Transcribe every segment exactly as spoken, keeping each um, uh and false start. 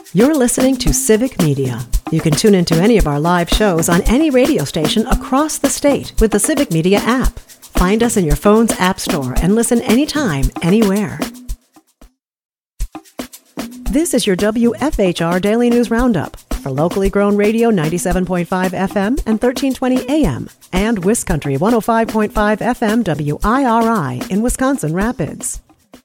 You're listening to Civic Media. You can tune into any of our live shows on any radio station across the state with the Civic Media app. Find us in your phone's app store and listen anytime, anywhere. This is your W F H R Daily News Roundup for locally grown radio ninety-seven point five F M and thirteen twenty A M and WisCountry one oh five point five F M W I R I in Wisconsin Rapids.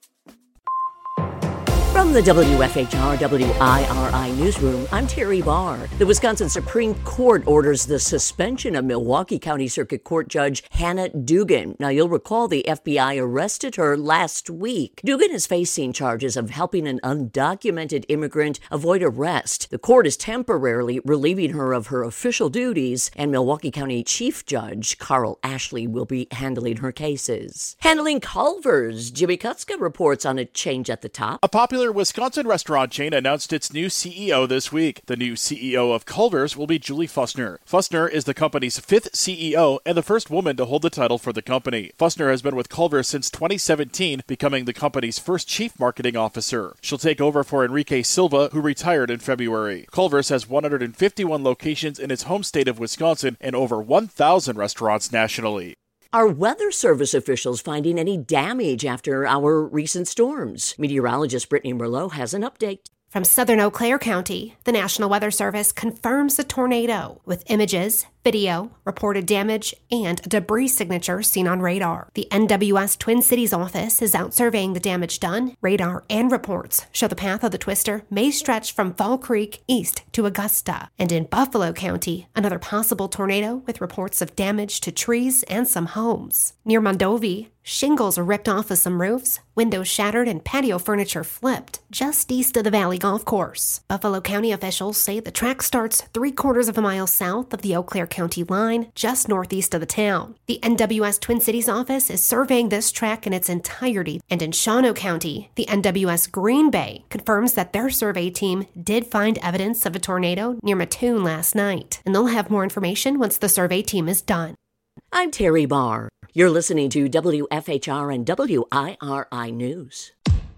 From the W F H R W I R I newsroom, I'm Terry Barr. The Wisconsin Supreme Court orders the suspension of Milwaukee County Circuit Court Judge Hannah Dugan. Now, you'll recall the F B I arrested her last week. Dugan is facing charges of helping an undocumented immigrant avoid arrest. The court is temporarily relieving her of her official duties, and Milwaukee County Chief Judge Carl Ashley will be handling her cases. Handling Culver's, Jimmy Kutzka reports on a change at the top. A popular Wisconsin restaurant chain announced its new C E O this week. The new C E O of Culver's will be Julie Fussner. Fussner is the company's fifth C E O and the first woman to hold the title for the company. Fussner has been with Culver's since twenty seventeen, becoming the company's first chief marketing officer. She'll take over for Enrique Silva, who retired in February. Culver's has one hundred fifty-one locations in its home state of Wisconsin and over one thousand restaurants nationally. Are Weather Service officials finding any damage after our recent storms? Meteorologist Brittany Merlot has an update. From southern Eau Claire County, the National Weather Service confirms a tornado with images, video, reported damage, and debris signature seen on radar. The N W S Twin Cities office is out surveying the damage done. Radar and reports show the path of the twister may stretch from Fall Creek east to Augusta. And in Buffalo County, another possible tornado with reports of damage to trees and some homes. Near Mondovi, shingles are ripped off of some roofs, windows shattered, and patio furniture flipped just east of the Valley Golf Course. Buffalo County officials say the track starts three quarters of a mile south of the Eau Claire County line, just northeast of the town. The N W S Twin Cities office is surveying this track in its entirety, and in Shawano County, the N W S Green Bay confirms that their survey team did find evidence of a tornado near Mattoon last night, and they'll have more information once the survey team is done. I'm Terry Barr. You're listening to W F H R and W I R I News.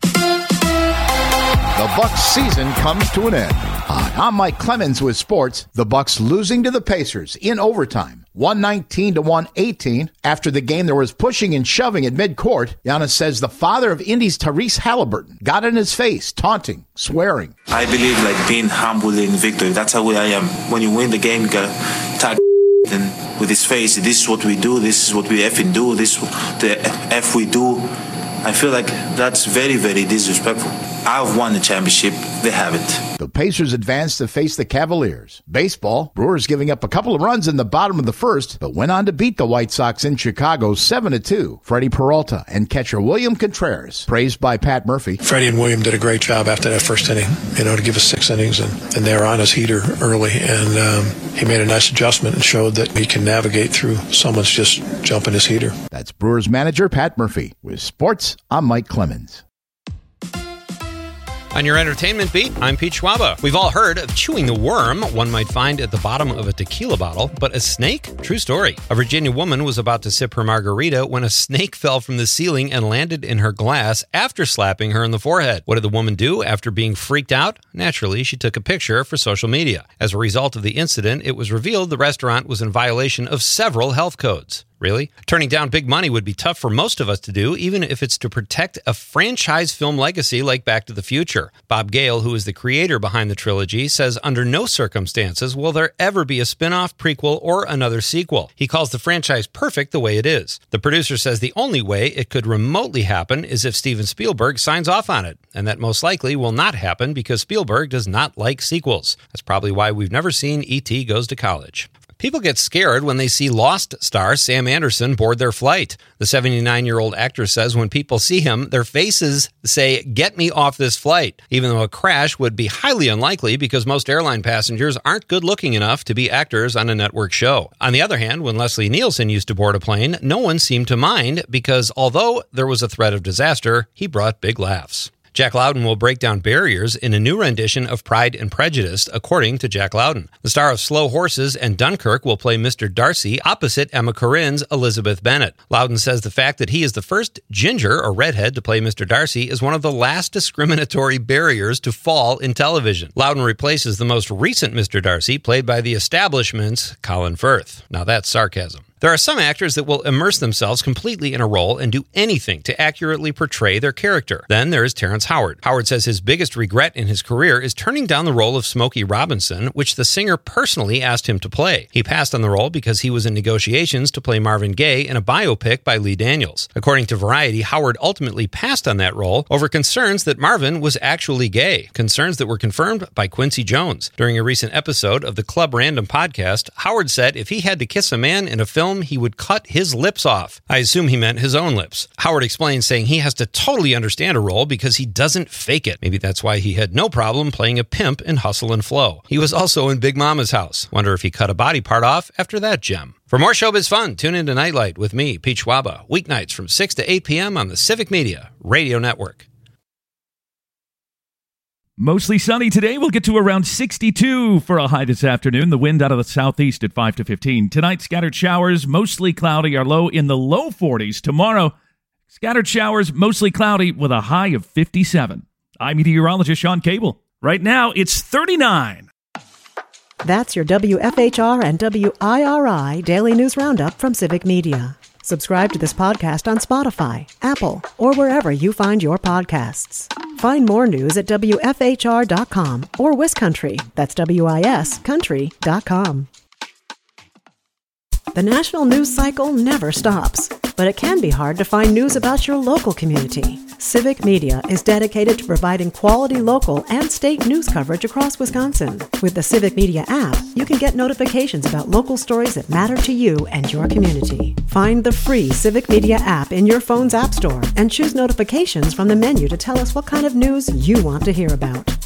The Bucs season comes to an end. Hi, I'm Mike Clemens with sports. The Bucs losing to the Pacers in overtime, one nineteen to one eighteen. After the game, there was pushing and shoving at midcourt. Giannis says the father of Indy's Tyrese Halliburton got in his face, taunting, swearing. I believe like being humble in victory. That's how I am. When you win the game, you gotta tag and with his face. This is what we do. This is what we effing do. This is the F we do. I feel like that's very, very disrespectful. I've won the championship. They haven't. The Pacers advanced to face the Cavaliers. Baseball, Brewers giving up a couple of runs in the bottom of the first, but went on to beat the White Sox in Chicago seven to two. Freddie Peralta and catcher William Contreras, praised by Pat Murphy. Freddie and William did a great job after that first inning, you know, to give us six innings, and, and they were on his heater early, and um, he made a nice adjustment and showed that he can navigate through someone's just jumping his heater. That's Brewers manager Pat Murphy. With sports, I'm Mike Clemens. On your entertainment beat, I'm Pete Schwaba. We've all heard of chewing the worm one might find at the bottom of a tequila bottle, but a snake? True story. A Virginia woman was about to sip her margarita when a snake fell from the ceiling and landed in her glass after slapping her in the forehead. What did the woman do after being freaked out? Naturally, she took a picture for social media. As a result of the incident, it was revealed the restaurant was in violation of several health codes. Really? Turning down big money would be tough for most of us to do, even if it's to protect a franchise film legacy like Back to the Future. Bob Gale, who is the creator behind the trilogy, says under no circumstances will there ever be a spin-off, prequel, or another sequel. He calls the franchise perfect the way it is. The producer says the only way it could remotely happen is if Steven Spielberg signs off on it, and that most likely will not happen because Spielberg does not like sequels. That's probably why we've never seen E T Goes to College. People get scared when they see Lost star Sam Anderson board their flight. The seventy-nine-year-old actor says when people see him, their faces say, "Get me off this flight," even though a crash would be highly unlikely because most airline passengers aren't good-looking enough to be actors on a network show. On the other hand, when Leslie Nielsen used to board a plane, no one seemed to mind because although there was a threat of disaster, he brought big laughs. Jack Loudon will break down barriers in a new rendition of Pride and Prejudice, according to Jack Loudon. The star of Slow Horses and Dunkirk will play Mister Darcy opposite Emma Corrin's Elizabeth Bennet. Loudon says the fact that he is the first ginger or redhead to play Mister Darcy is one of the last discriminatory barriers to fall in television. Loudon replaces the most recent Mister Darcy, played by the establishment's Colin Firth. Now that's sarcasm. There are some actors that will immerse themselves completely in a role and do anything to accurately portray their character. Then there is Terrence Howard. Howard says his biggest regret in his career is turning down the role of Smokey Robinson, which the singer personally asked him to play. He passed on the role because he was in negotiations to play Marvin Gaye in a biopic by Lee Daniels. According to Variety, Howard ultimately passed on that role over concerns that Marvin was actually gay, concerns that were confirmed by Quincy Jones. During a recent episode of the Club Random podcast, Howard said if he had to kiss a man in a film, he would cut his lips off. I assume he meant his own lips. Howard explained, saying he has to totally understand a role because he doesn't fake it. Maybe that's why he had no problem playing a pimp in Hustle and Flow. He was also in Big Mama's House. Wonder if he cut a body part off after that gem. For more showbiz fun, tune in to Nightlight with me, Pete Schwaba, weeknights from six to eight p.m. on the Civic Media Radio Network. Mostly sunny today. We'll get to around sixty-two for a high this afternoon. The wind out of the southeast at five to fifteen. Tonight, scattered showers, mostly cloudy, our low in the low forties. Tomorrow, scattered showers, mostly cloudy with a high of fifty-seven. I'm meteorologist Sean Cable. Right now, it's thirty-nine. That's your W F H R and W I R I Daily News Roundup from Civic Media. Subscribe to this podcast on Spotify, Apple, or wherever you find your podcasts. Find more news at W F H R dot com or WisCountry, that's W I S country dot com. The national news cycle never stops, but it can be hard to find news about your local community. Civic Media is dedicated to providing quality local and state news coverage across Wisconsin. With the Civic Media app, you can get notifications about local stories that matter to you and your community. Find the free Civic Media app in your phone's app store and choose notifications from the menu to tell us what kind of news you want to hear about.